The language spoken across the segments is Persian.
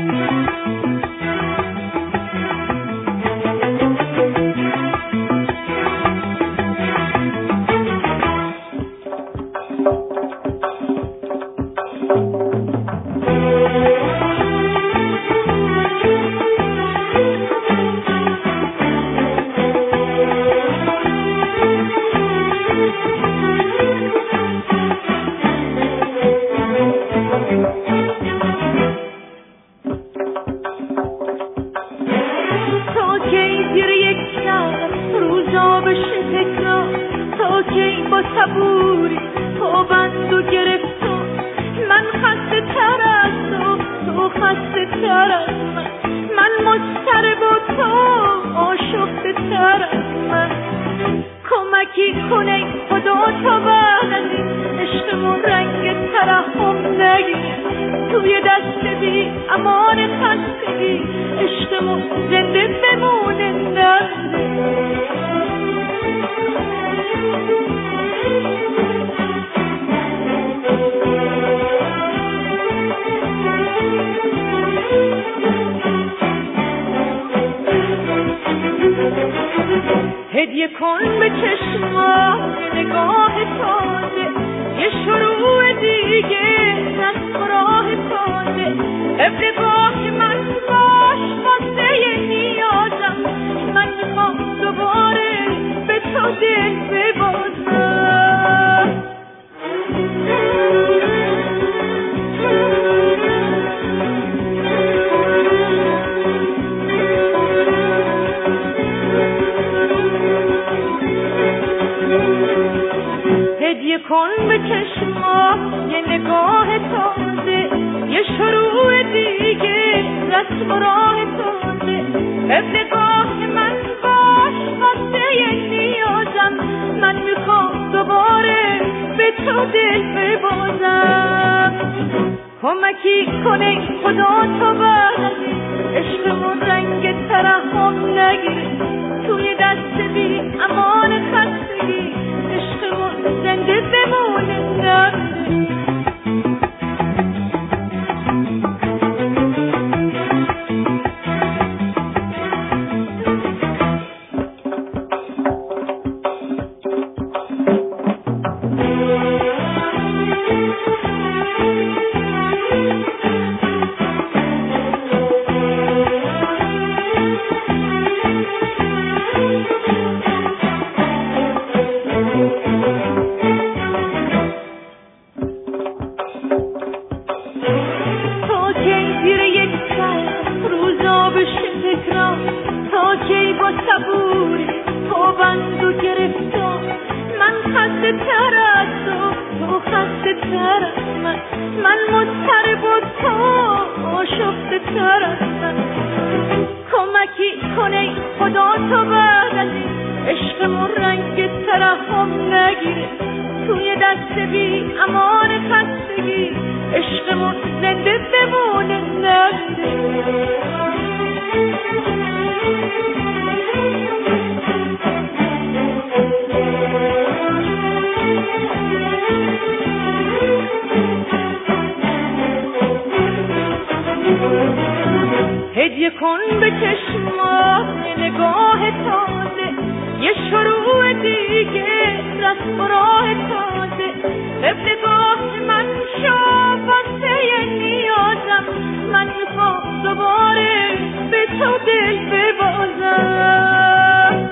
هدیه کن به چشما نگاه تازه، یه شروع دیگه از راه تازه. ابتگاه من باش واسه نیازم، من میخوام دوباره به تو دل ببازم. هدیه کن به چشما یه نگاه تازه، یه شروع دیگه رسم راه تازه. ابتگاه من باش واسه نیازم، من میخوام دوباره به تو دل ببازم. کمکی کنه خدا تا بردی، عشقمون رنگ ترحم نگیره. توی دست بی امان خستگی، عشقمون زنده بمونه نمیره. توی دست بی امان خستگی، عشقمون زنده بمونه نمیره. هدیه کن به چشما نگاه تازه، یه شروع دیگه رسم راه تازه. ابتگاه من شو واسه نیازم، من میخوام دوباره به تو دل ببازم.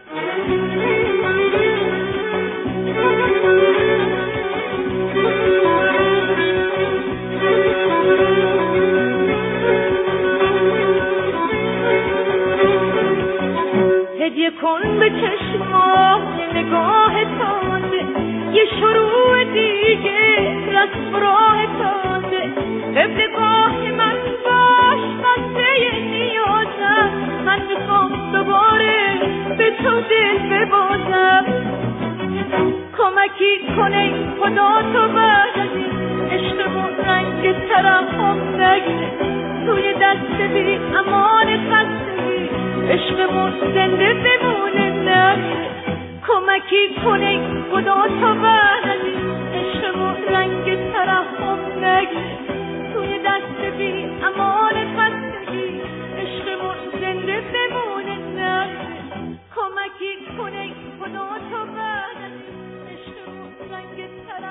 هدیه کن به چشما نگاه تازه، یه شروع دیگه رسم راه تازه. ابتگاه من باش واسه نیازم، من میخوام دوباره به تو دل ببازم. کمکی کنه خدا تا بردی، عشقمون رنگ ترحم نگیره. توی دست بی امان خستگی، عشقمون زنده بمونه نمیره. کمکی کنه خدا تا بردی، عشقمون رنگ ترحم نگیره. توی دست بی امان خستگی رنگ ترا